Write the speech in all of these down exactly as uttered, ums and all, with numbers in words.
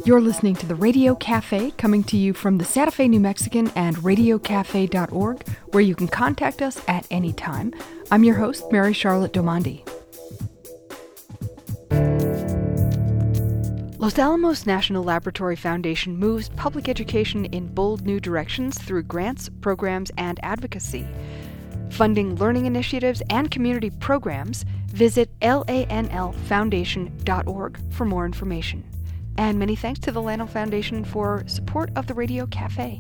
You're listening to the Radio Cafe, coming to you from the Santa Fe New Mexican and radio cafe dot org, where you can contact us at any time. I'm your host, Mary Charlotte Domandi. Los Alamos National Laboratory Foundation moves public education in bold new directions through grants, programs, and advocacy. Funding learning initiatives and community programs, visit L A N L foundation dot org for more information. And many thanks to the Lano Foundation for support of the Radio Cafe.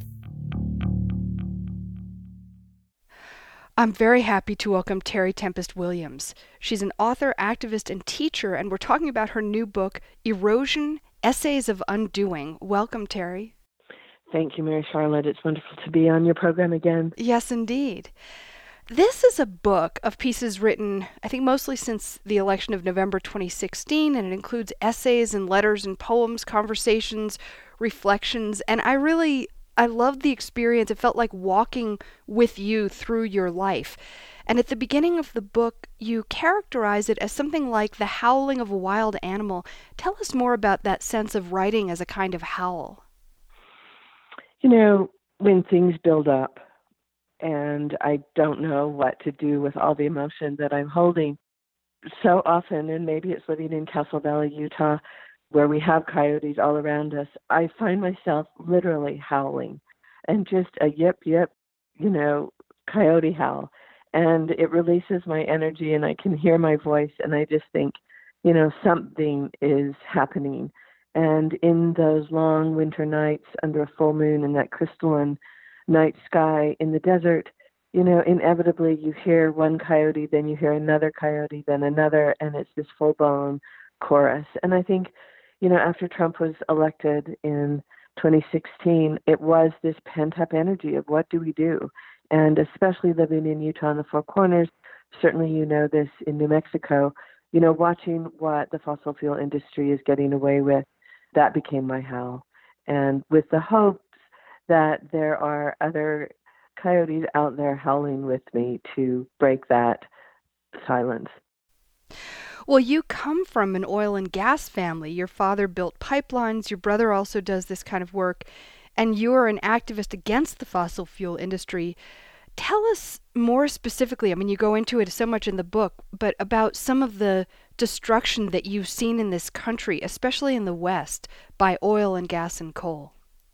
I'm very happy to welcome Terry Tempest Williams. She's an author, activist, and teacher, and we're talking about her new book, Erosion, Essays of Undoing. Welcome, Terry. Thank you, Mary Charlotte. It's wonderful to be on your program again. Yes, indeed. This is a book of pieces written, I think, mostly since the election of November twenty sixteen, and it includes essays and letters and poems, conversations, reflections, and I really, I loved the experience. It felt like walking with you through your life. And at the beginning of the book, you characterize it as something like the howling of a wild animal. Tell us more about that sense of writing as a kind of howl. You know, when things build up, and I don't know what to do with all the emotion that I'm holding. So often, and maybe it's living in Castle Valley, Utah, where we have coyotes all around us, I find myself literally howling and just a yip, yip, you know, coyote howl. And it releases my energy and I can hear my voice and I just think, you know, something is happening. And in those long winter nights under a full moon in that crystalline night sky in the desert, you know, inevitably you hear one coyote, then you hear another coyote, then another, and it's this full-blown chorus. And I think, you know, after Trump was elected in twenty sixteen, it was this pent-up energy of what do we do? And especially living in Utah in the Four Corners, certainly you know this in New Mexico, you know, watching what the fossil fuel industry is getting away with, that became my howl. And with the hope that there are other coyotes out there howling with me to break that silence. Well, you come from an oil and gas family. Your father built pipelines. Your brother also does this kind of work. And you're an activist against the fossil fuel industry. Tell us more specifically, I mean, you go into it so much in the book, but about some of the destruction that you've seen in this country, especially in the West, by oil and gas and coal.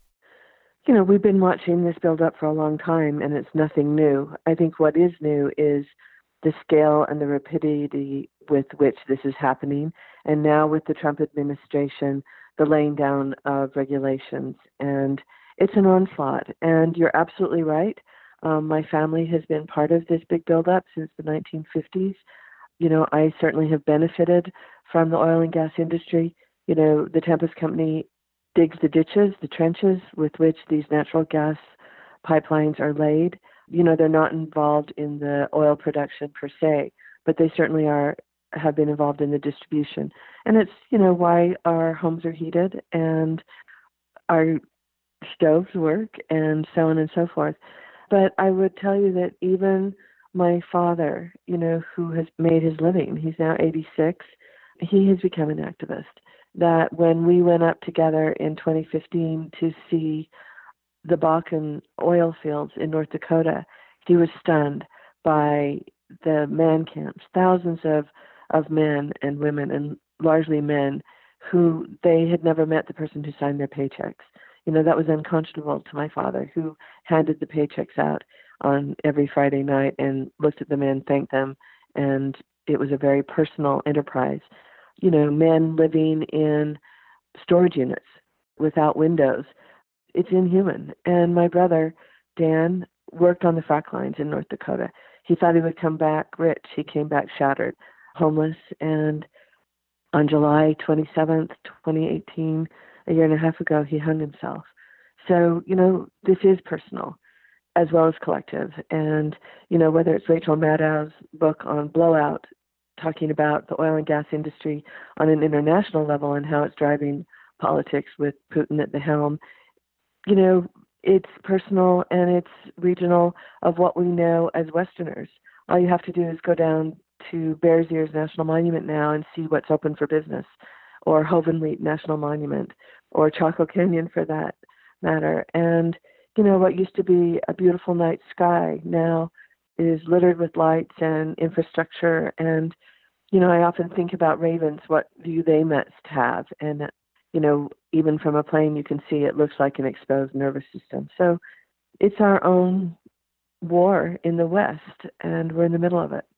You know, we've been watching this build up for a long time, and it's nothing new. I think what is new is the scale and the rapidity with which this is happening. And now with the Trump administration, the laying down of regulations. And it's an onslaught. And you're absolutely right. Um, my family has been part of this big buildup since the nineteen fifties. You know, I certainly have benefited from the oil and gas industry. You know, the Tempest Company digs the ditches, the trenches with which these natural gas pipelines are laid. You know, they're not involved in the oil production per se, but they certainly are, have been involved in the distribution. And it's, you know, why our homes are heated and our stoves work and so on and so forth. But I would tell you that even my father, you know, who has made his living, he's now eighty-six, he has become an activist. That when we went up together in twenty fifteen to see the Bakken oil fields in North Dakota, he was stunned by the man camps, thousands of, of men and women, and largely men, who they had never met the person who signed their paychecks. You know, that was unconscionable to my father, who handed the paychecks out on every Friday night and looked at the men, thanked them, and it was a very personal enterprise. You know, men living in storage units without windows. It's inhuman. And my brother, Dan, worked on the frac lines in North Dakota. He thought he would come back rich. He came back shattered, homeless. And on July twenty-seventh, twenty eighteen, a year and a half ago, he hung himself. So, you know, this is personal as well as collective. And, you know, whether it's Rachel Maddow's book on Blowout, talking about the oil and gas industry on an international level and how it's driving politics with Putin at the helm, you know, it's personal and it's regional of what we know as Westerners. All you have to do is go down to Bears Ears National Monument now and see what's open for business. or Hovenweet National Monument, or Chaco Canyon for that matter. And, you know, what used to be a beautiful night sky now is littered with lights and infrastructure. And, you know, I often think about ravens, what view they must have. And, you know, even from a plane, you can see it looks like an exposed nervous system. So it's our own war in the West, and we're in the middle of it.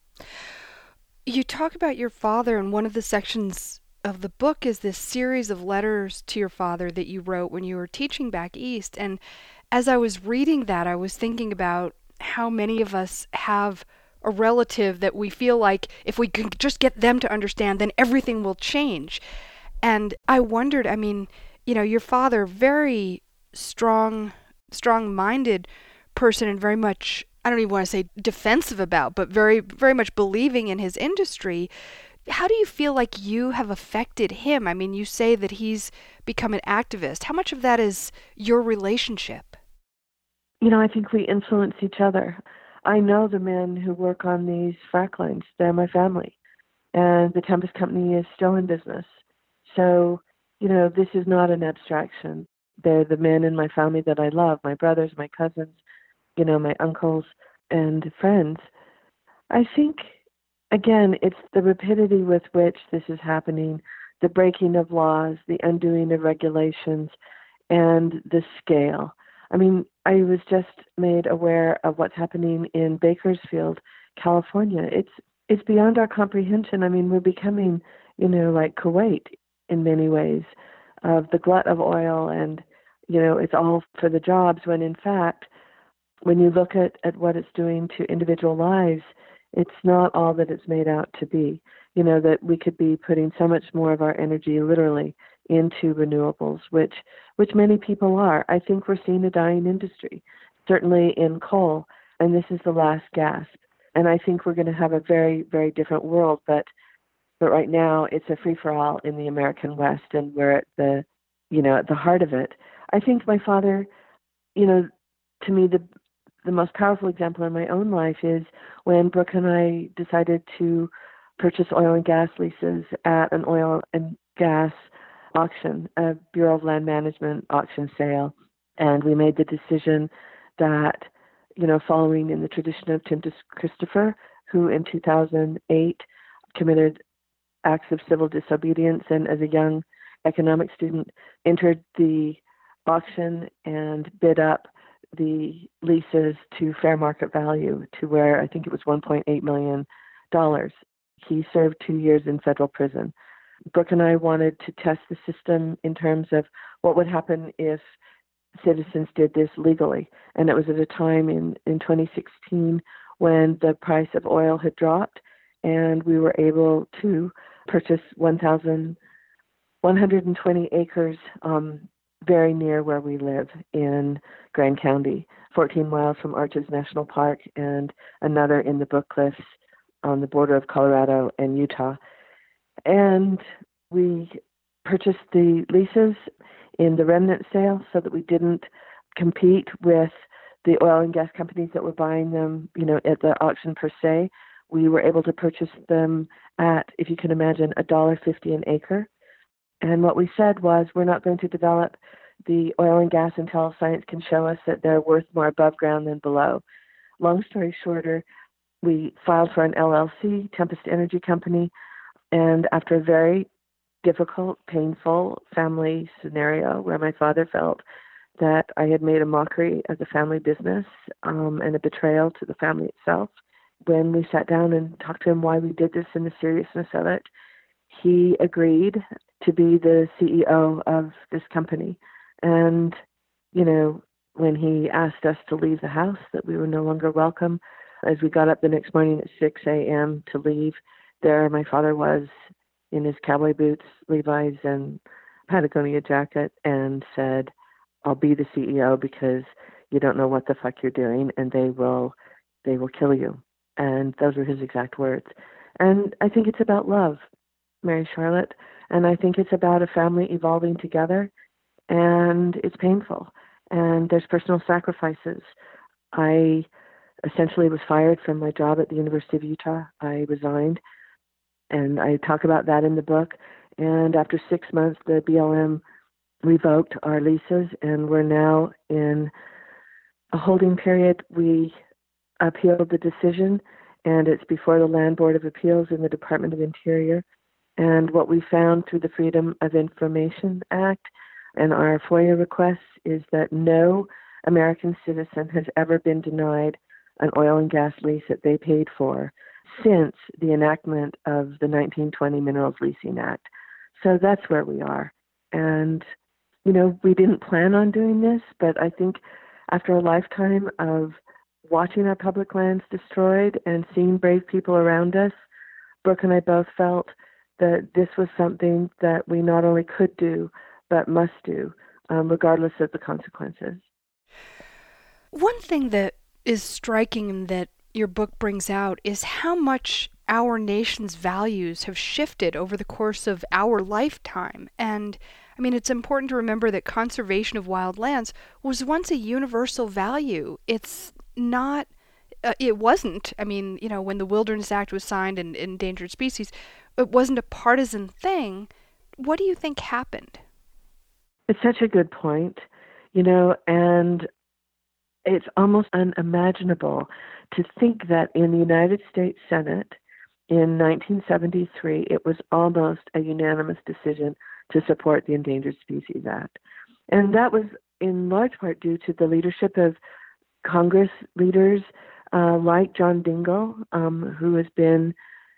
You talk about your father, and one of the sections of the book is this series of letters to your father that you wrote when you were teaching back east. And as I was reading that, I was thinking about how many of us have a relative that we feel like if we can just get them to understand, then everything will change. And I wondered, I mean, you know, your father, very strong, strong-minded person, and very much, I don't even want to say defensive about, but very, very much believing in his industry. How do you feel like you have affected him? I mean, you say that he's become an activist. How much of that is your relationship? You know, I think we influence each other. I know the men who work on these frac lines. They're my family. And the Tempest Company is still in business. So, you know, this is not an abstraction. They're the men in my family that I love, my brothers, my cousins, you know, my uncles and friends. I think, again, it's the rapidity with which this is happening, the breaking of laws, the undoing of regulations, and the scale. I mean, I was just made aware of what's happening in Bakersfield, California. It's it's beyond our comprehension. I mean, we're becoming, you know, like Kuwait in many ways, of the glut of oil, and, you know, it's all for the jobs, when in fact, when you look at, at what it's doing to individual lives, it's not all that it's made out to be. You know, that we could be putting so much more of our energy literally into renewables, which which many people are. I think we're seeing a dying industry, certainly in coal, and this is the last gasp. And I think we're going to have a very, very different world, but but right now it's a free-for-all in the American West, and we're at the, you know, at the heart of it. I think my father, you know, to me, the the most powerful example in my own life is when Brooke and I decided to purchase oil and gas leases at an oil and gas auction, a Bureau of Land Management auction sale. And we made the decision that, you know, following in the tradition of Tim Christopher, who in two thousand eight committed acts of civil disobedience, and as a young economic student entered the auction and bid up the leases to fair market value, to where I think it was one point eight million dollars. He served two years in federal prison. Brooke and I wanted to test the system in terms of what would happen if citizens did this legally. And it was at a time in, in twenty sixteen when the price of oil had dropped, and we were able to purchase one thousand one hundred twenty acres um, very near where we live in Grand County, fourteen miles from Arches National Park, and another in the Book Cliffs on the border of Colorado and Utah. And we purchased the leases in the remnant sale so that we didn't compete with the oil and gas companies that were buying them, you know, at the auction per se. We were able to purchase them at, if you can imagine, one dollar fifty an acre. And what we said was, we're not going to develop the oil and gas until science can show us that they're worth more above ground than below. Long story shorter, we filed for an L L C, Tempest Energy Company, and after a very difficult, painful family scenario where my father felt that I had made a mockery of the family business um, and a betrayal to the family itself, when we sat down and talked to him why we did this and the seriousness of it, he agreed to be the C E O of this company. And, you know, when he asked us to leave the house, that we were no longer welcome, as we got up the next morning at six a.m. to leave, there my father was in his cowboy boots, Levi's, and Patagonia jacket, and said, I'll be the C E O because you don't know what the fuck you're doing, and they will they will kill you. And those were his exact words. And I think it's about love, Mary Charlotte, and I think it's about a family evolving together, and it's painful, and there's personal sacrifices. I essentially was fired from my job at the University of Utah. I resigned, and I talk about that in the book. And after six months, the B L M revoked our leases, and we're now in a holding period. We appealed the decision, and it's before the Land Board of Appeals in the Department of Interior. And what we found through the Freedom of Information Act and our FOIA requests is that no American citizen has ever been denied an oil and gas lease that they paid for since the enactment of the nineteen twenty Minerals Leasing Act. So that's where we are. And, you know, we didn't plan on doing this, but I think after a lifetime of watching our public lands destroyed and seeing brave people around us, Brooke and I both felt that this was something that we not only could do, but must do, um, regardless of the consequences. One thing that is striking and that your book brings out is how much our nation's values have shifted over the course of our lifetime. And I mean, it's important to remember that conservation of wild lands was once a universal value. It's not, uh, it wasn't, I mean, you know, when the Wilderness Act was signed and endangered species, it wasn't a partisan thing. What do you think happened? It's such a good point, you know, and it's almost unimaginable to think that in the United States Senate in nineteen seventy-three, it was almost a unanimous decision to support the Endangered Species Act. And that was in large part due to the leadership of Congress leaders uh, like John Dingell, um, who has been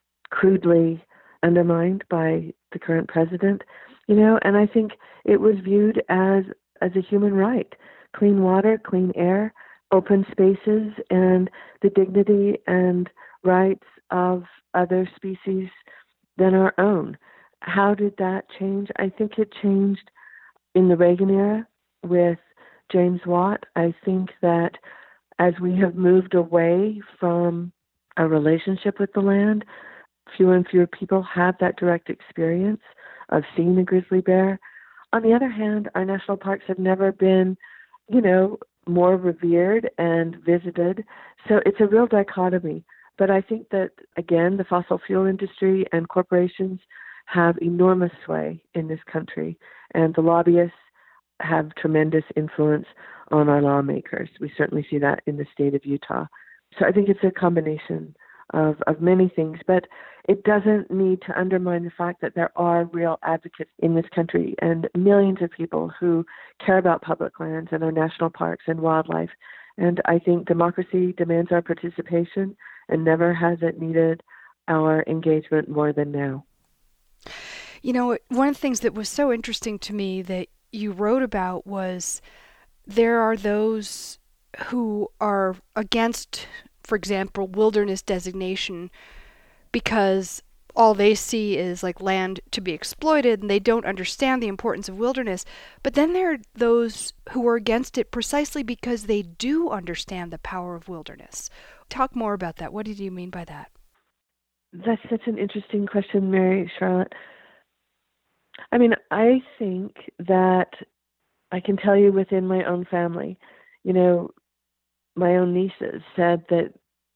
crudely undermined by the current president, you know, and I think it was viewed as, as a human right. Clean water, clean air, open spaces, and the dignity and rights of other species than our own. How did that change? I think it changed in the Reagan era with James Watt. I think that as we have moved away from a relationship with the land, fewer and fewer people have that direct experience of seeing a grizzly bear. On the other hand, our national parks have never been, you know, more revered and visited. So it's a real dichotomy. But I think that, again, the fossil fuel industry and corporations have enormous sway in this country, and the lobbyists have tremendous influence on our lawmakers. We certainly see that in the state of Utah. So I think it's a combination of, of many things, but it doesn't need to undermine the fact that there are real advocates in this country and millions of people who care about public lands and our national parks and wildlife. And I think democracy demands our participation, and never has it needed our engagement more than now. You know, one of the things that was so interesting to me that you wrote about was there are those who are against, for example, wilderness designation because all they see is like land to be exploited and they don't understand the importance of wilderness. But then there are those who are against it precisely because they do understand the power of wilderness. Talk more about that. What did you mean by that? That's such an interesting question, Mary Charlotte. I mean, I think that I can tell you within my own family, you know, my own nieces said that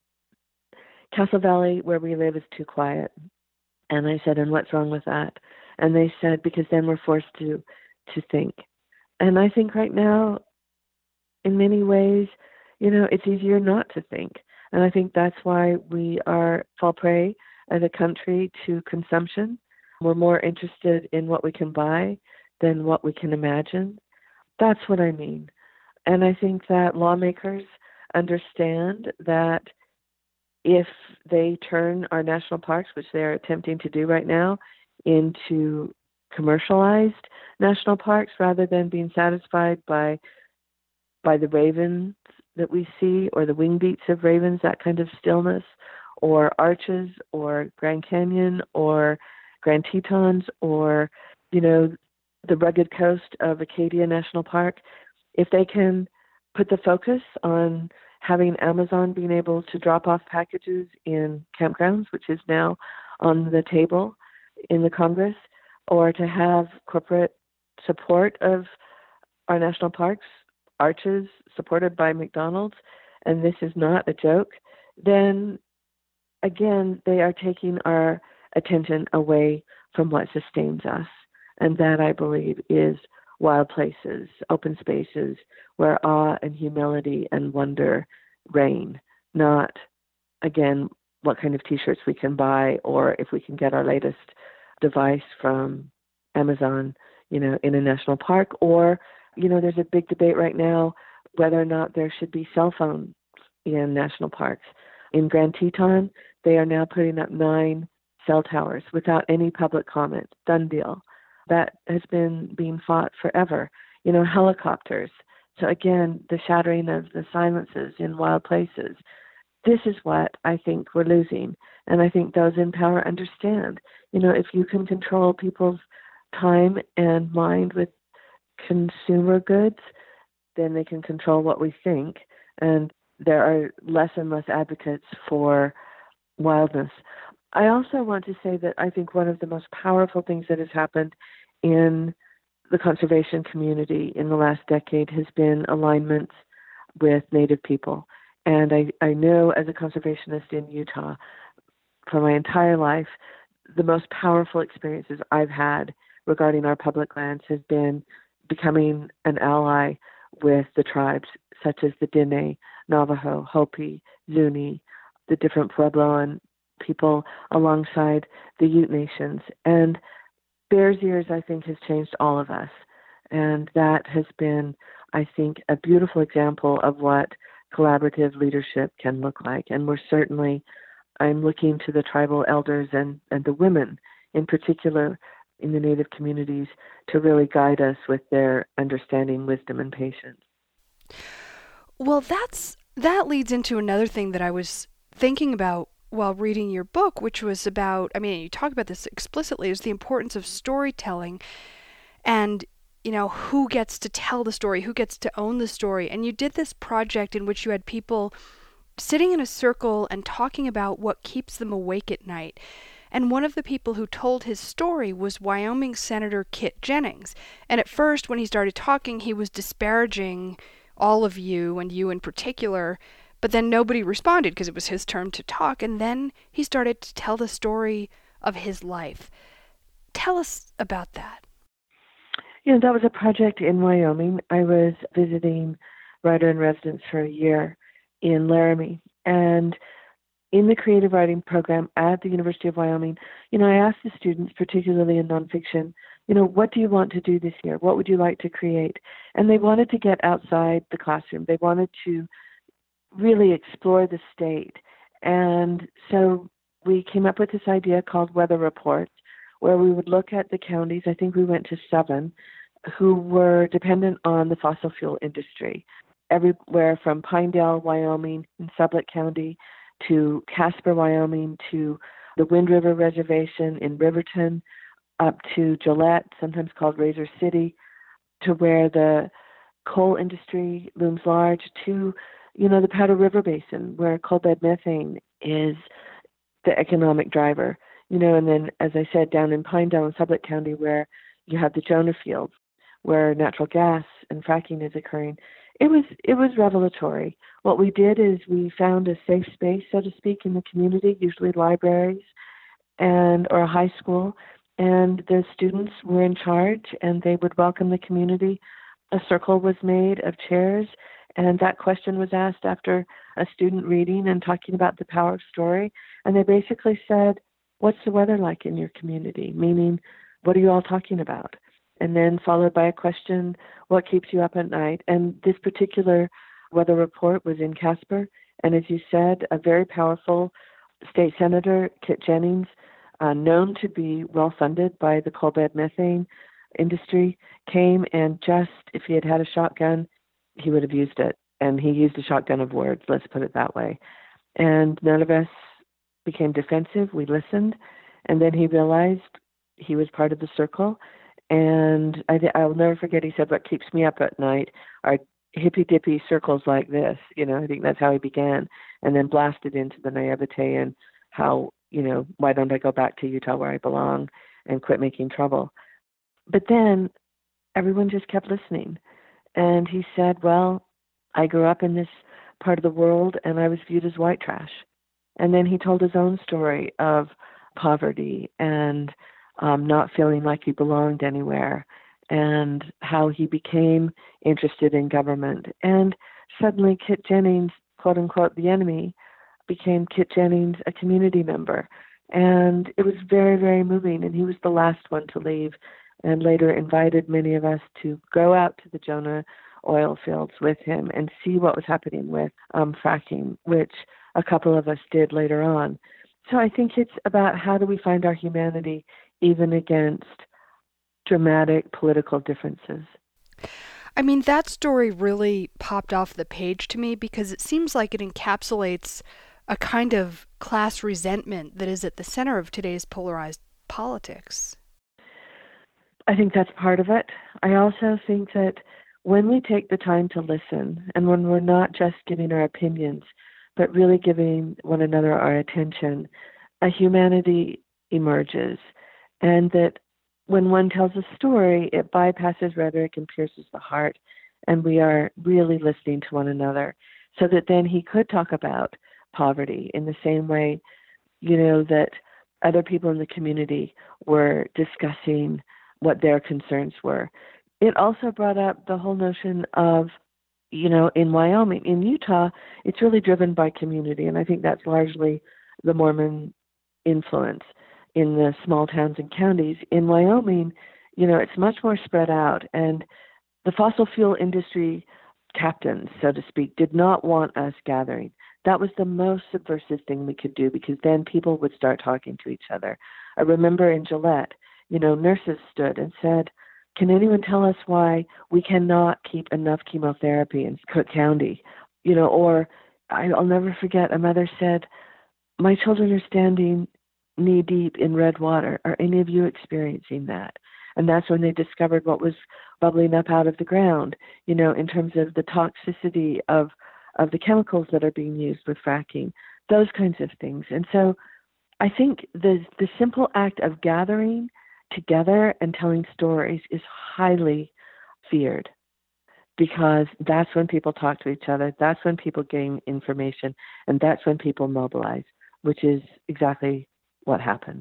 Castle Valley, where we live, is too quiet. And I said, and what's wrong with that? And they said, because then we're forced to to think. And I think right now, in many ways, you know, it's easier not to think. And I think that's why we are fall prey as a country to consumption. We're more interested in what we can buy than what we can imagine. That's what I mean. And I think that lawmakers understand that if they turn our national parks, which they're attempting to do right now, into commercialized national parks rather than being satisfied by by the ravens that we see or the wing beats of ravens, that kind of stillness, or Arches or Grand Canyon or Grand Tetons or, you know, the rugged coast of Acadia National Park, if they can put the focus on having Amazon being able to drop off packages in campgrounds, which is now on the table in the Congress, or to have corporate support of our national parks, Arches supported by McDonald's, and this is not a joke, then again, they are taking our attention away from what sustains us. And that, I believe, is wild places, open spaces where awe and humility and wonder reign, not, again, what kind of t-shirts we can buy or if we can get our latest device from Amazon, you know, in a national park. Or, you know, there's a big debate right now whether or not there should be cell phones in national parks. In Grand Teton, they are now putting up nine cell towers without any public comment. Done deal. That has been being fought forever. You know, helicopters. So again, the shattering of the silences in wild places. This is what I think we're losing. And I think those in power understand. You know, if you can control people's time and mind with consumer goods, then they can control what we think. And there are less and less advocates for wildness. I also want to say that I think one of the most powerful things that has happened in the conservation community in the last decade has been alignments with Native people. And I, I know as a conservationist in Utah, for my entire life, the most powerful experiences I've had regarding our public lands has been becoming an ally with the tribes, such as the Diné, Navajo, Hopi, Zuni, the different Puebloan people alongside the Ute Nations. And Bears Ears, I think, has changed all of us. And that has been, I think, a beautiful example of what collaborative leadership can look like. And we're certainly, I'm looking to the tribal elders and, and the women in particular in the Native communities to really guide us with their understanding, wisdom, and patience. Well, that's that leads into another thing that I was thinking about while reading your book, which was about, I mean, you talk about this explicitly, is the importance of storytelling and, you know, who gets to tell the story, who gets to own the story. And you did this project in which you had people sitting in a circle and talking about what keeps them awake at night. And one of the people who told his story was Wyoming Senator Kit Jennings. And at first, when he started talking, he was disparaging all of you and you in particular, but then nobody responded because it was his turn to talk. And then he started to tell the story of his life. Tell us about that. You know, that was a project in Wyoming. I was visiting writer-in-residence for a year in Laramie. And in the creative writing program at the University of Wyoming, you know, I asked the students, particularly in nonfiction, you know, what do you want to do this year? What would you like to create? And they wanted to get outside the classroom. They wanted to really explore the state. And so we came up with this idea called Weather Reports, where we would look at the counties, I think we went to seven, who were dependent on the fossil fuel industry, everywhere from Pinedale, Wyoming, in Sublette County, to Casper, Wyoming, to the Wind River Reservation in Riverton, up to Gillette, sometimes called Razor City, to where the coal industry looms large, to, you know, the Powder River Basin, where coal bed methane is the economic driver. You know, and then, as I said, down in Pinedale and Sublette County, where you have the Jonah Fields, where natural gas and fracking is occurring. It was it was revelatory. What we did is we found a safe space, so to speak, in the community, usually libraries and or a high school, and the students were in charge, and they would welcome the community. A circle was made of chairs, and that question was asked after a student reading and talking about the power of story, and they basically said, what's the weather like in your community? Meaning, what are you all talking about? And then followed by a question, what keeps you up at night? And this particular weather report was in Casper. And as you said, a very powerful state senator, Kit Jennings, uh, known to be well-funded by the coal bed methane industry, came and just, if he had had a shotgun, he would have used it. And he used a shotgun of words, let's put it that way. And none of us became defensive. We listened. And then he realized he was part of the circle. And I, I'll never forget, he said, what keeps me up at night are hippy-dippy circles like this. You know, I think that's how he began. And then blasted into the naivete and how, you know, why don't I go back to Utah where I belong and quit making trouble? But then everyone just kept listening. And he said, well, I grew up in this part of the world and I was viewed as white trash. And then he told his own story of poverty and um, not feeling like he belonged anywhere, and how he became interested in government. And suddenly Kit Jennings, quote unquote, the enemy, became Kit Jennings a community member. And it was very, very moving. And he was the last one to leave, and later invited many of us to go out to the Jonah oil fields with him and see what was happening with um, fracking, which a couple of us did later on. So I think it's about how do we find our humanity even against dramatic political differences. I mean, that story really popped off the page to me because it seems like it encapsulates a kind of class resentment that is at the center of today's polarized politics. I think that's part of it. I also think that when we take the time to listen, and when we're not just giving our opinions, but really giving one another our attention, a humanity emerges. And that when one tells a story, it bypasses rhetoric and pierces the heart, and we are really listening to one another, so that then he could talk about poverty in the same way, you know, that other people in the community were discussing what their concerns were. It also brought up the whole notion of, you know, in Wyoming, in Utah, it's really driven by community, and I think that's largely the Mormon influence in the small towns and counties. In Wyoming, you know, it's much more spread out, and the fossil fuel industry captains, so to speak, did not want us gathering. That was the most subversive thing we could do, because then people would start talking to each other. I remember in Gillette, you know, nurses stood and said, can anyone tell us why we cannot keep enough chemotherapy in Cook County? You know, or I'll never forget, a mother said, my children are standing knee deep in red water. Are any of you experiencing that? And that's when they discovered what was bubbling up out of the ground, you know, in terms of the toxicity of, of the chemicals that are being used with fracking, those kinds of things. And so I think the the simple act of gathering together and telling stories is highly feared, because that's when people talk to each other, that's when people gain information, and that's when people mobilize, which is exactly what happened.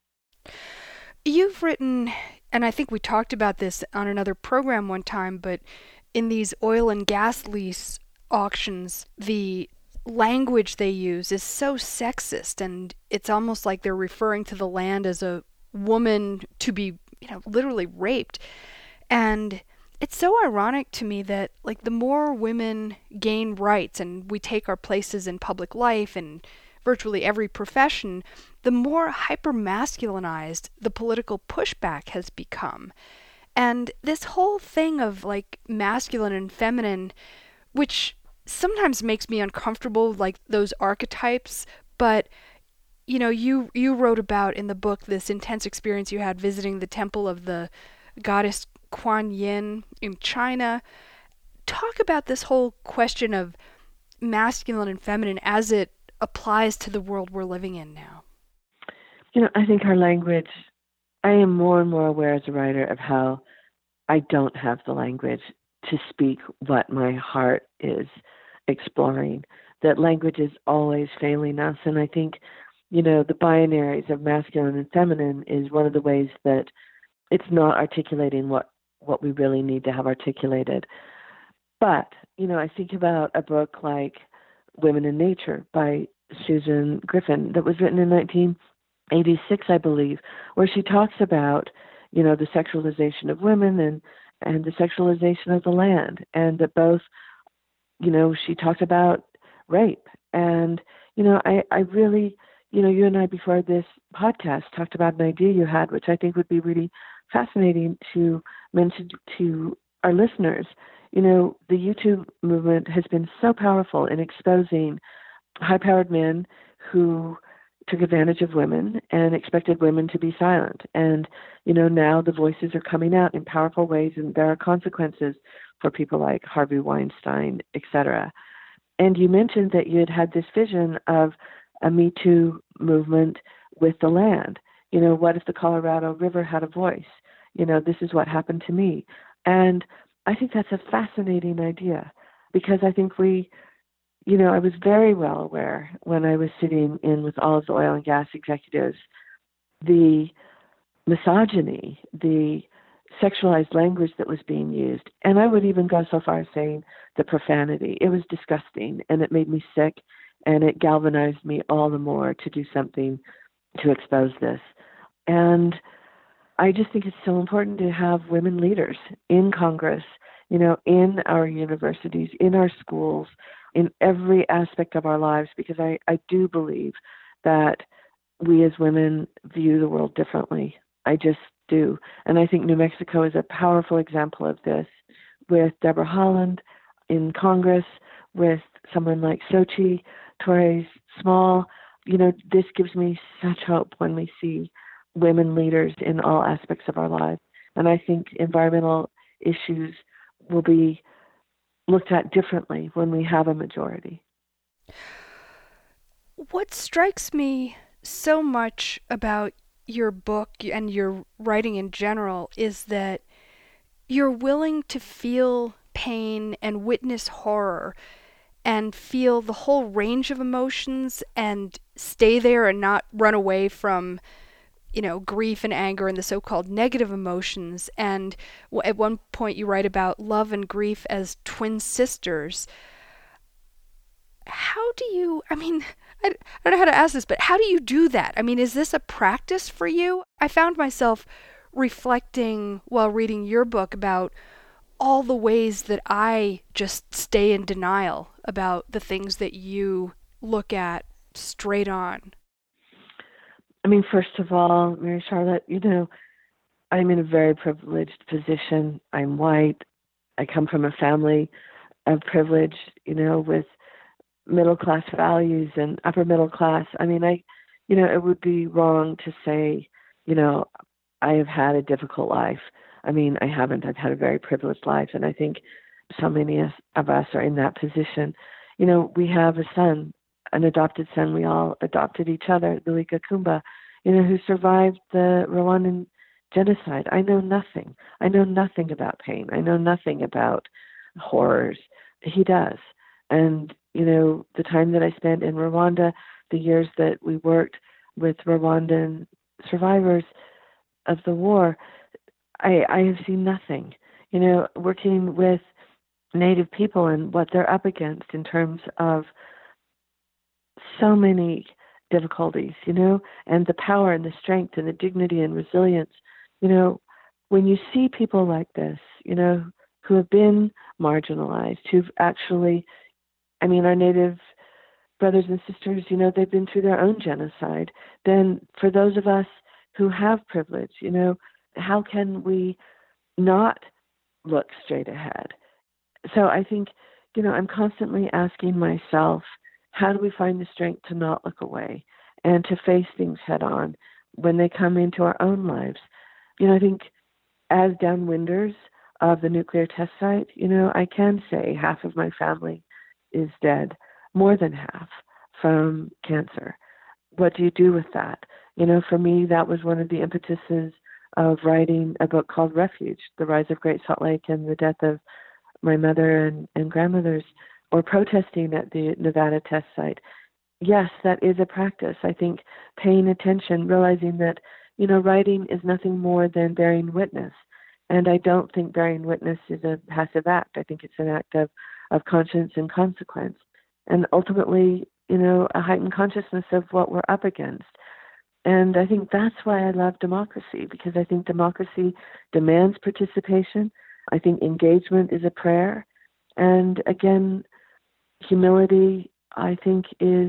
You've written, and I think we talked about this on another program one time, but in these oil and gas lease auctions, the language they use is so sexist, and it's almost like they're referring to the land as a woman to be, you know, literally raped. And it's so ironic to me that, like, the more women gain rights and we take our places in public life and virtually every profession, the more hyper-masculinized the political pushback has become. And this whole thing of, like, masculine and feminine, which sometimes makes me uncomfortable, like those archetypes, but you know, you, you wrote about in the book this intense experience you had visiting the temple of the goddess Kuan Yin in China. Talk about this whole question of masculine and feminine as it applies to the world we're living in now. You know, I think our language, I am more and more aware as a writer of how I don't have the language to speak what my heart is exploring, that language is always failing us. And I think, you know, the binaries of masculine and feminine is one of the ways that it's not articulating what, what we really need to have articulated. But, you know, I think about a book like Women in Nature by Susan Griffin that was written in nineteen eighty-six, I believe, where she talks about, you know, the sexualization of women and, and the sexualization of the land, and that both, you know, she talked about rape. And, you know, I, I really, you know, you and I before this podcast talked about an idea you had, which I think would be really fascinating to mention to our listeners. You know, the YouTube movement has been so powerful in exposing high-powered men who took advantage of women and expected women to be silent. And, you know, now the voices are coming out in powerful ways, and there are consequences for people like Harvey Weinstein, et cetera. And you mentioned that you had had this vision of a Me Too movement with the land. You know, what if the Colorado River had a voice? You know, this is what happened to me. And I think that's a fascinating idea, because I think we, you know, I was very well aware when I was sitting in with all of the oil and gas executives, the misogyny, the sexualized language that was being used. And I would even go so far as saying the profanity. It was disgusting, and it made me sick, and it galvanized me all the more to do something to expose this. And I just think it's so important to have women leaders in Congress, you know, in our universities, in our schools, in every aspect of our lives, because I, I do believe that we as women view the world differently. I just do. And I think New Mexico is a powerful example of this, with Deborah Haaland in Congress, with someone like Xochitl Torres Small. You know, this gives me such hope when we see women leaders in all aspects of our lives. And I think environmental issues will be looked at differently when we have a majority. What strikes me so much about your book and your writing in general is that you're willing to feel pain and witness horror and feel the whole range of emotions and stay there and not run away from, you know, grief and anger and the so-called negative emotions. And at one point you write about love and grief as twin sisters. How do you, I mean, I, I don't know how to ask this, but how do you do that? I mean, is this a practice for you? I found myself reflecting while reading your book about all the ways that I just stay in denial about the things that you look at straight on. I mean, first of all, Mary Charlotte, you know, I'm in a very privileged position. I'm white. I come from a family of privilege, you know, with middle class values and upper middle class. I mean, I, you know, it would be wrong to say, you know, I have had a difficult life. I mean, I haven't. I've had a very privileged life. And I think so many of us are in that position. You know, we have a son, an adopted son. We all adopted each other, Louis Gakumba, you know, who survived the Rwandan genocide. I know nothing. I know nothing about pain. I know nothing about horrors. He does. And, you know, the time that I spent in Rwanda, the years that we worked with Rwandan survivors of the war, I, I have seen nothing. You know, working with Native people and what they're up against in terms of so many difficulties, you know, and the power and the strength and the dignity and resilience. You know, when you see people like this, you know, who have been marginalized, who've actually, I mean, our Native brothers and sisters, you know, they've been through their own genocide. Then for those of us who have privilege, you know, how can we not look straight ahead? So I think, you know, I'm constantly asking myself, how do we find the strength to not look away and to face things head on when they come into our own lives? You know, I think as downwinders of the nuclear test site, you know, I can say half of my family is dead, more than half, from cancer. What do you do with that? You know, for me, that was one of the impetuses of writing a book called Refuge, The Rise of Great Salt Lake and the Death of My Mother and, and Grandmothers, or protesting at the Nevada test site. Yes, that is a practice. I think paying attention, realizing that, you know, writing is nothing more than bearing witness. And I don't think bearing witness is a passive act. I think it's an act of, of conscience and consequence. And ultimately, you know, a heightened consciousness of what we're up against. And I think that's why I love democracy, because I think democracy demands participation. I think engagement is a prayer. And again, humility, I think, is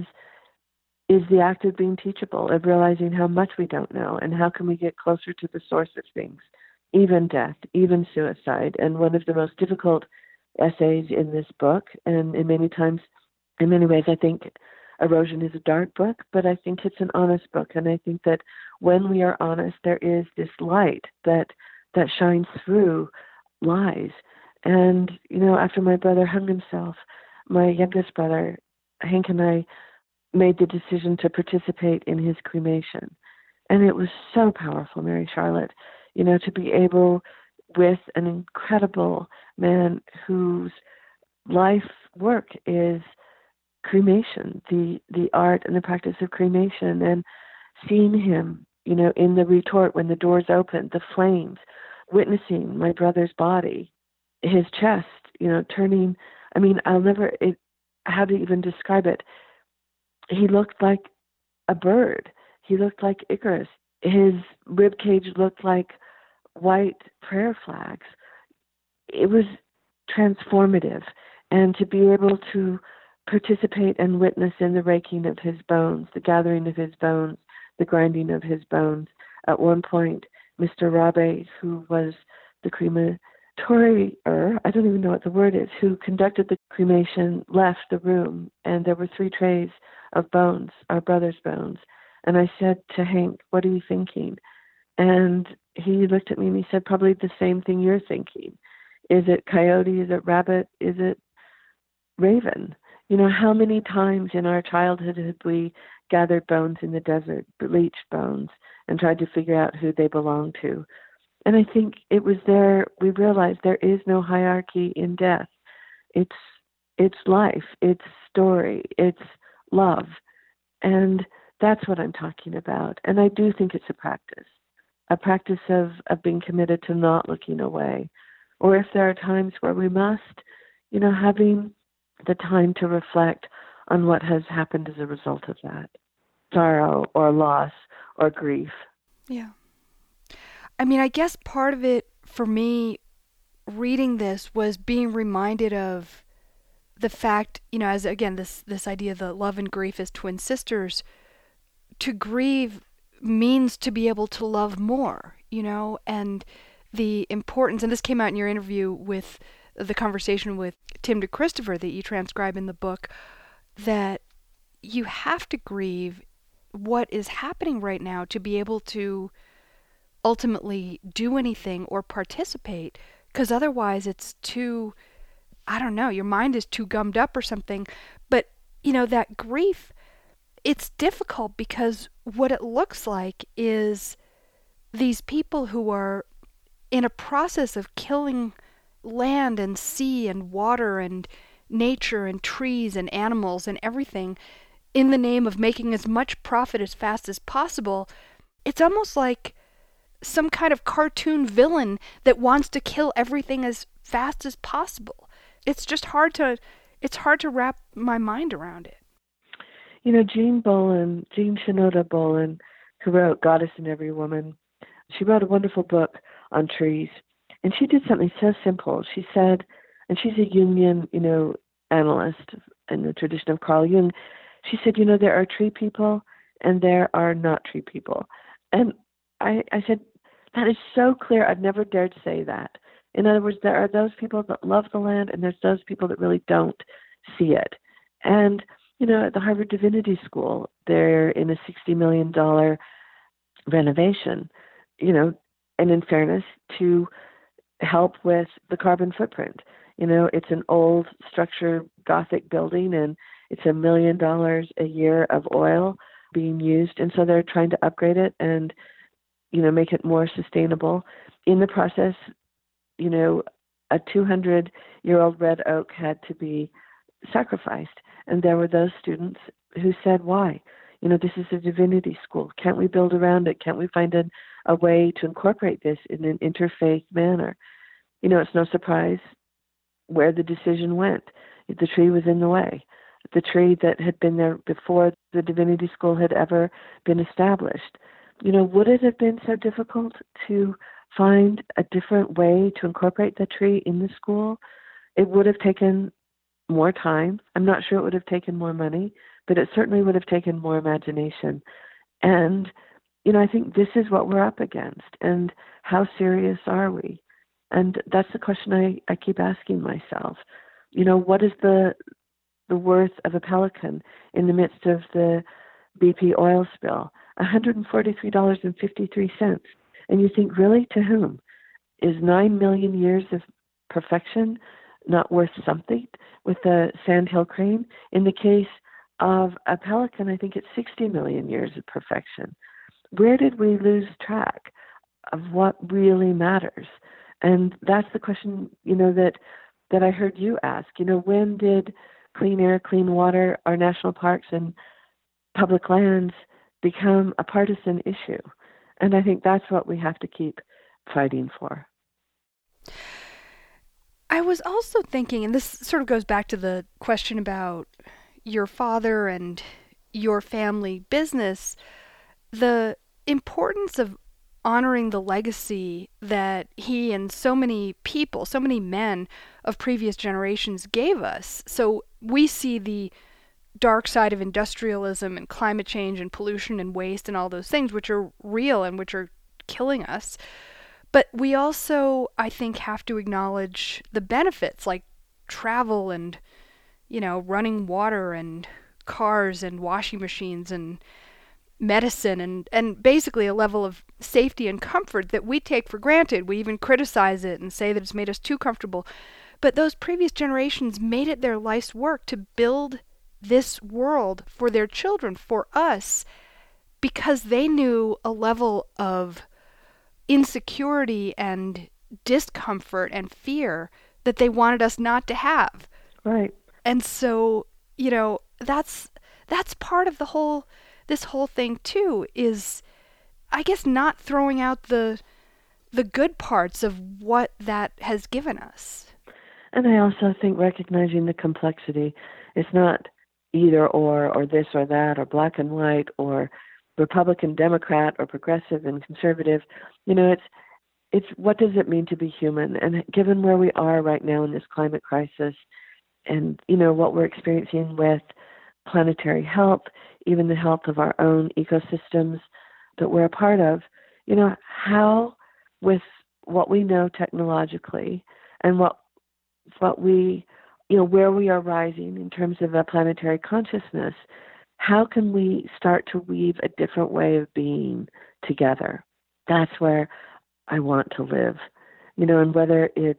is the act of being teachable, of realizing how much we don't know and how can we get closer to the source of things, even death, even suicide. And one of the most difficult essays in this book, and in many times, in many ways, I think Erosion is a dark book, but I think it's an honest book. And I think that when we are honest, there is this light that that shines through lies. And, you know, after my brother hung himself, my youngest brother, Hank, and I made the decision to participate in his cremation. And it was so powerful, Mary Charlotte, you know, to be able, with an incredible man whose life work is cremation, the, the art and the practice of cremation, and seeing him you know, in the retort when the doors opened, the flames, witnessing my brother's body, his chest, you know, turning. I mean, I'll never, it, how to even describe it. He looked like a bird. He looked like Icarus. His rib cage looked like white prayer flags. It was transformative. And to be able to participate and witness in the raking of his bones, the gathering of his bones, the grinding of his bones. At one point, Mister Rabe, who was the crematorier, I don't even know what the word is, who conducted the cremation, left the room, and there were three trays of bones, our brother's bones. And I said to Hank, "What are you thinking?" And he looked at me and he said, "Probably the same thing you're thinking. Is it coyote? Is it rabbit? Is it raven?" You know, how many times in our childhood had we gathered bones in the desert, bleached bones, and tried to figure out who they belonged to? And I think it was there we realized there is no hierarchy in death. It's it's life, it's story, it's love. And that's what I'm talking about. And I do think it's a practice, a practice of, of being committed to not looking away. Or if there are times where we must, you know, having the time to reflect on what has happened as a result of that sorrow or loss or grief. Yeah. I mean, I guess part of it for me reading this was being reminded of the fact, you know, as again, this, this idea that love and grief as twin sisters, to grieve means to be able to love more, you know, and the importance, and this came out in your interview with the conversation with Tim DeChristopher that you transcribe in the book, that you have to grieve what is happening right now to be able to ultimately do anything or participate, because otherwise it's too, I don't know, your mind is too gummed up or something. But, you know, that grief, it's difficult because what it looks like is these people who are in a process of killing land and sea and water and nature and trees and animals and everything in the name of making as much profit as fast as possible. It's almost like some kind of cartoon villain that wants to kill everything as fast as possible. It's just hard to, it's hard to wrap my mind around it. You know, Jean Bolin, Jean Shinoda Bolin, who wrote Goddess in Every Woman, she wrote a wonderful book on trees. And she did something so simple. She said, and she's a Jungian, you know, analyst in the tradition of Carl Jung. She said, you know, there are tree people and there are not tree people. And I, I said, that is so clear. I've never dared say that. In other words, there are those people that love the land and there's those people that really don't see it. And, you know, at the Harvard Divinity School, they're in a sixty million dollars renovation, you know, and in fairness, to help with the carbon footprint. You know, it's an old structure, Gothic building, and it's a million dollars a year of oil being used. And so they're trying to upgrade it and, you know, make it more sustainable. In the process, you know, a two hundred year old red oak had to be sacrificed. And there were those students who said, why? You know, this is a divinity school. Can't we build around it? Can't we find a, a way to incorporate this in an interfaith manner? You know, it's no surprise where the decision went. The tree was in the way. The tree that had been there before the divinity school had ever been established. You know, would it have been so difficult to find a different way to incorporate the tree in the school? It would have taken more time. I'm not sure it would have taken more money, but it certainly would have taken more imagination. And, you know, I think this is what we're up against. And how serious are we? And that's the question I, I keep asking myself. You know, what is the the worth of a pelican in the midst of the B P oil spill? one hundred forty-three dollars and fifty-three cents. And you think, really, to whom? Is nine million years of perfection not worth something with the sandhill crane? In the case of a pelican, I think it's sixty million years of perfection. Where did we lose track of what really matters? And that's the question, you know, that that I heard you ask. You know, when did clean air, clean water, our national parks and public lands become a partisan issue? And I think that's what we have to keep fighting for. I was also thinking, and this sort of goes back to the question about your father and your family business, the importance of honoring the legacy that he and so many people, so many men of previous generations gave us. So we see the dark side of industrialism and climate change and pollution and waste and all those things, which are real and which are killing us. But we also, I think, have to acknowledge the benefits like travel and, you know, running water and cars and washing machines and medicine and, and basically a level of safety and comfort that we take for granted. We even criticize it and say that it's made us too comfortable. But those previous generations made it their life's work to build this world for their children, for us, because they knew a level of insecurity and discomfort and fear that they wanted us not to have. Right. And so, you know, that's that's part of the whole this whole thing too, is I guess not throwing out the the good parts of what that has given us. And I also think recognizing the complexity. It's not either or, or this or that, or black and white, or Republican, Democrat, or progressive and conservative. You know, it's it's what does it mean to be human? And given where we are right now in this climate crisis, and you know what we're experiencing with planetary health, even the health of our own ecosystems that we're a part of, you know, how with what we know technologically and what what we, you know, where we are rising in terms of a planetary consciousness, how can we start to weave a different way of being together? That's where I want to live. You know, and whether it's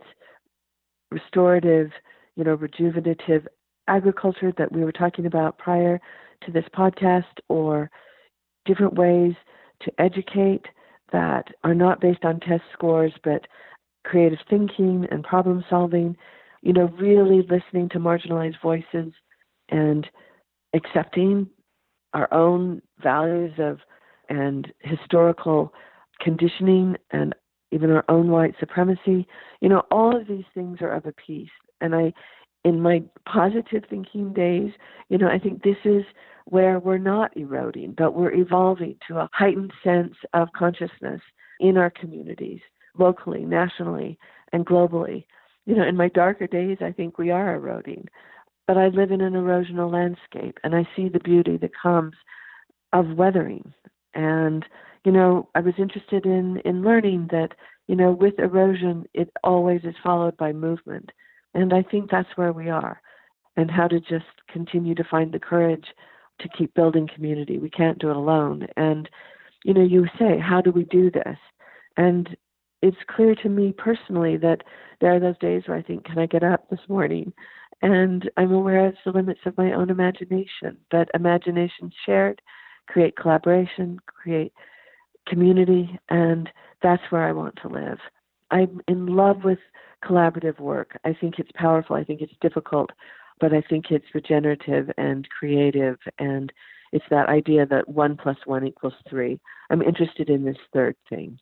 restorative, you know, rejuvenative agriculture that we were talking about prior to this podcast, or different ways to educate that are not based on test scores, but creative thinking and problem solving, you know, really listening to marginalized voices and accepting our own values of and historical conditioning and even our own white supremacy. You know, all of these things are of a piece. And I, in my positive thinking days, you know, I think this is where we're not eroding, but we're evolving to a heightened sense of consciousness in our communities, locally, nationally, and globally. You know, in my darker days, I think we are eroding. But I live in an erosional landscape, and I see the beauty that comes of weathering. And, you know, I was interested in, in learning that, you know, with erosion, it always is followed by movement. And I think that's where we are, and how to just continue to find the courage to keep building community. We can't do it alone. And, you know, you say, how do we do this? And it's clear to me personally that there are those days where I think, can I get up this morning? And I'm aware of the limits of my own imagination, but imagination shared, create collaboration, create community, and that's where I want to live. I'm in love with collaborative work. I think it's powerful. I think it's difficult, but I think it's regenerative and creative, and it's that idea that one plus one equals three. I'm interested in this third thing.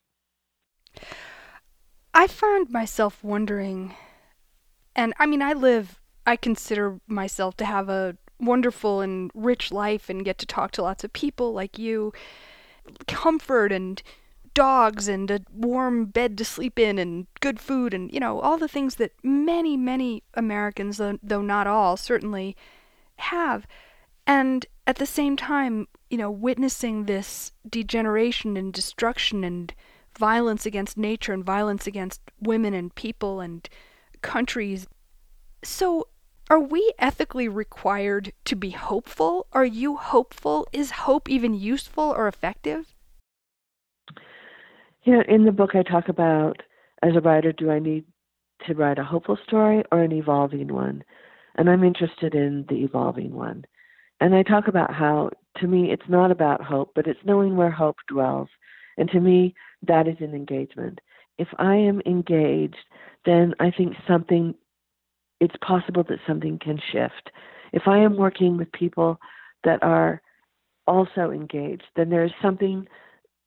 I found myself wondering, and I mean, I live, I consider myself to have a wonderful and rich life and get to talk to lots of people like you, comfort and dogs and a warm bed to sleep in and good food and, you know, all the things that many, many Americans, though not all, certainly have. And at the same time, you know, witnessing this degeneration and destruction and violence against nature and violence against women and people and countries. So are we ethically required to be hopeful? Are you hopeful? Is hope even useful or effective? You know, in the book I talk about, as a writer, do I need to write a hopeful story or an evolving one? And I'm interested in the evolving one. And I talk about how, to me, it's not about hope, but it's knowing where hope dwells. And to me, that is an engagement. If I am engaged, then I think something, it's possible that something can shift. If I am working with people that are also engaged, then there is something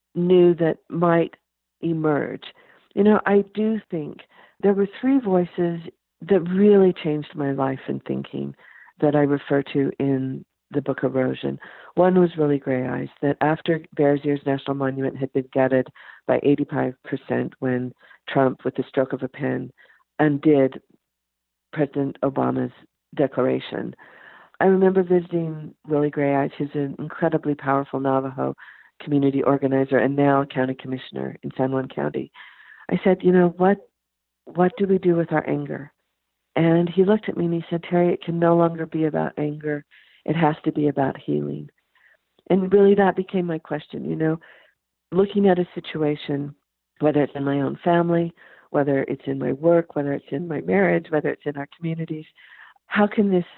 knew that might emerge. You know, I do think there were three voices that really changed my life and thinking that I refer to in the book Erosion. One was Willie Grey Eyes, that after Bears Ears National Monument had been gutted by eighty-five percent when Trump, with the stroke of a pen, undid President Obama's declaration. I remember visiting Willie Grey Eyes, who's an incredibly powerful Navajo community organizer and now county commissioner in San Juan County. I said, you know, what what do we do with our anger? And he looked at me and he said, Terry, it can no longer be about anger. It has to be about healing. And really that became my question, you know, looking at a situation, whether it's in my own family, whether it's in my work, whether it's in my marriage, whether it's in our communities, how can this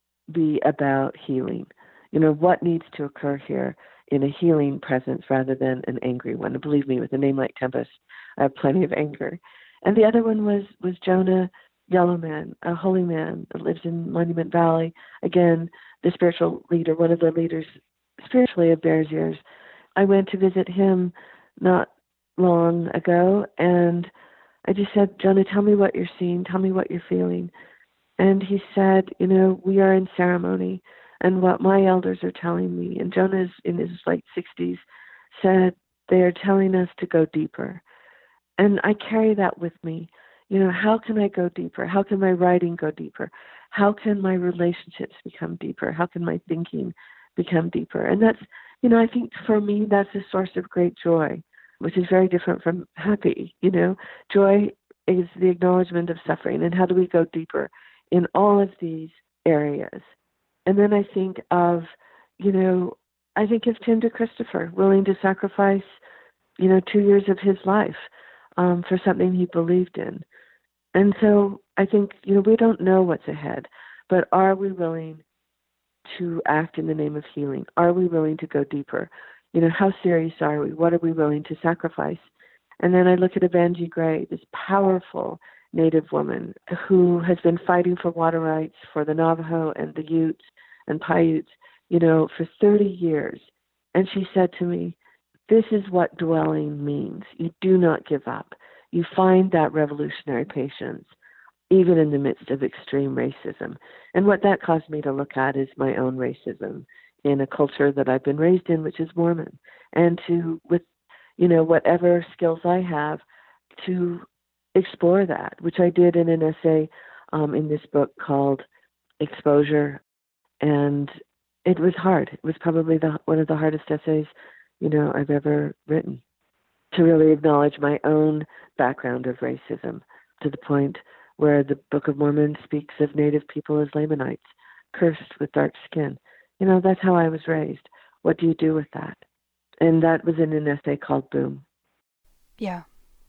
be about healing? You know, what needs to occur here in a healing presence rather than an angry one? And believe me, with a name like Tempest, I have plenty of anger. And the other one was, was Jonah Yellowman, a holy man that lives in Monument Valley. Again, the spiritual leader, one of the leaders spiritually of Bears Ears. I went to visit him not long ago, and I just said, Jonah, tell me what you're seeing. Tell me what you're feeling. And he said, you know, we are in ceremony, and what my elders are telling me, and Jonah's in his late sixties, said they are telling us to go deeper. And I carry that with me. You know, how can I go deeper? How can my writing go deeper? How can my relationships become deeper? How can my thinking become deeper? And that's, you know, I think for me, that's a source of great joy, which is very different from happy. You know, joy is the acknowledgement of suffering. And how do we go deeper in all of these areas? And then I think of, you know, I think of Tim DeChristopher willing to sacrifice, you know, two years of his life um, for something he believed in. And so I think, you know, we don't know what's ahead, but are we willing to act in the name of healing? Are we willing to go deeper? You know, how serious are we? What are we willing to sacrifice? And then I look at Evangie Gray, this powerful Native woman who has been fighting for water rights for the Navajo and the Utes and Paiutes, you know, for thirty years. And she said to me, this is what dwelling means. You do not give up. You find that revolutionary patience, even in the midst of extreme racism. And what that caused me to look at is my own racism in a culture that I've been raised in, which is Mormon, and to, with, you know, whatever skills I have, to explore that, which I did in an essay um, in this book called Exposure. And it was hard. It was probably the, one of the hardest essays, you know, I've ever written, to really acknowledge my own background of racism, to the point where the Book of Mormon speaks of Native people as Lamanites, cursed with dark skin. You know, that's how I was raised. What do you do with that? And that was in an essay called Boom. Yeah.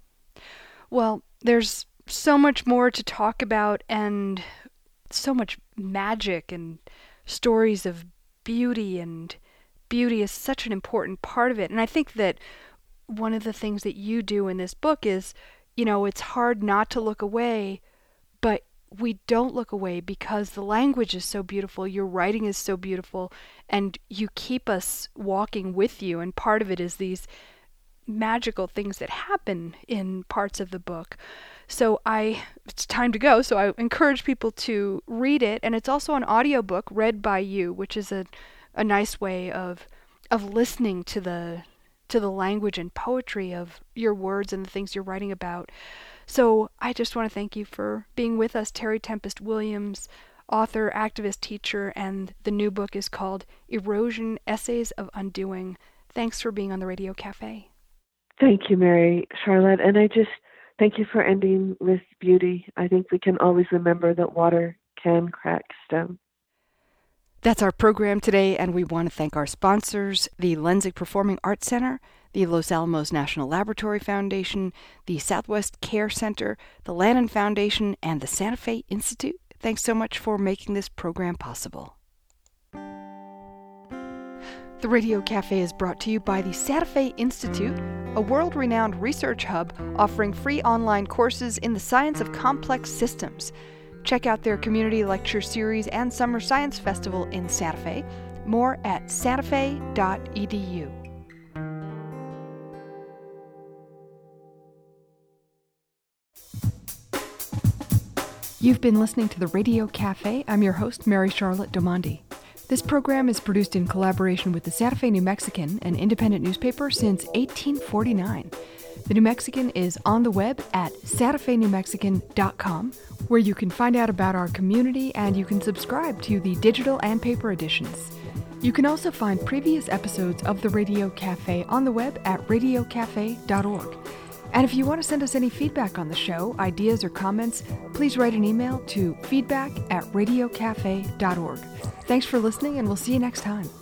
Well, there's so much more to talk about, and so much magic and stories of beauty, and beauty is such an important part of it. And I think that one of the things that you do in this book is, you know, it's hard not to look away, but we don't look away because the language is so beautiful, your writing is so beautiful, and you keep us walking with you. And part of it is these magical things that happen in parts of the book. So I, it's time to go. So I encourage people to read it. And it's also an audiobook read by you, which is a, a nice way of, of listening to the, to the language and poetry of your words and the things you're writing about. So I just want to thank you for being with us, Terry Tempest Williams, author, activist, teacher, and the new book is called Erosion, Essays of Undoing. Thanks for being on the Radio Cafe. Thank you, Mary Charlotte. And I just thank you for ending with beauty. I think we can always remember that water can crack stone. That's our program today, and we want to thank our sponsors, the Lenzig Performing Arts Center, the Los Alamos National Laboratory Foundation, the Southwest Care Center, the Lannan Foundation, and the Santa Fe Institute. Thanks so much for making this program possible. The Radio Cafe is brought to you by the Santa Fe Institute, a world-renowned research hub offering free online courses in the science of complex systems. Check out their community lecture series and summer science festival in Santa Fe. More at santa fe dot e d u. You've been listening to the Radio Cafe. I'm your host, Mary Charlotte Domandi. This program is produced in collaboration with the Santa Fe New Mexican, an independent newspaper since eighteen forty-nine. The New Mexican is on the web at santa fe new mexican dot com, where you can find out about our community and you can subscribe to the digital and paper editions. You can also find previous episodes of the Radio Cafe on the web at radio cafe dot org. And if you want to send us any feedback on the show, ideas or comments, please write an email to feedback at radio cafe dot org. Thanks for listening, and we'll see you next time.